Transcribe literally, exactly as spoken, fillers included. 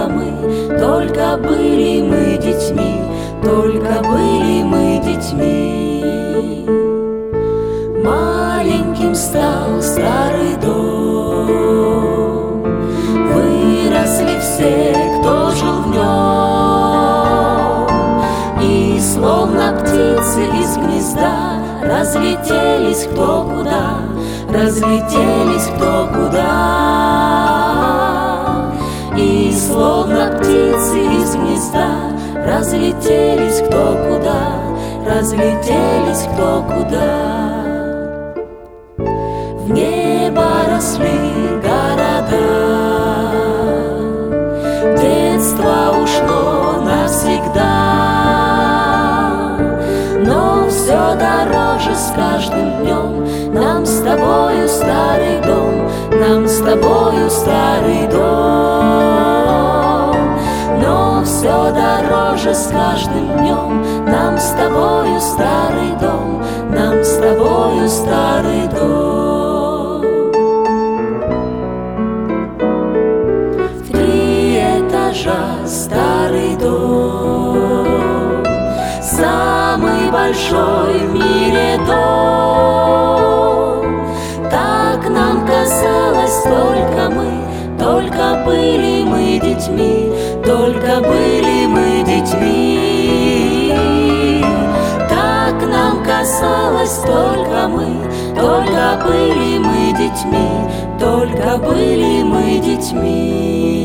только мы, только были мы детьми, только были мы детьми. Маленьким стал старый дом, выросли все, кто жил в нем, и словно птицы из гнезда разлетелись кто куда, разлетелись кто куда. И словно птицы из гнезда разлетелись кто куда, разлетелись кто куда. В небо росли города, детство ушло навсегда, но все дороже с каждым днем нам с тобою старый дом, нам с тобою старый дом. Но все дороже с каждым днем нам с тобою старый дом, нам с тобою старый дом. Три этажа старый дом, самый большой в мире дом. Так нам казалось, только мы, только были мы детьми, только были мы детьми. Так нам казалось, только мы, только были мы детьми, только были мы детьми.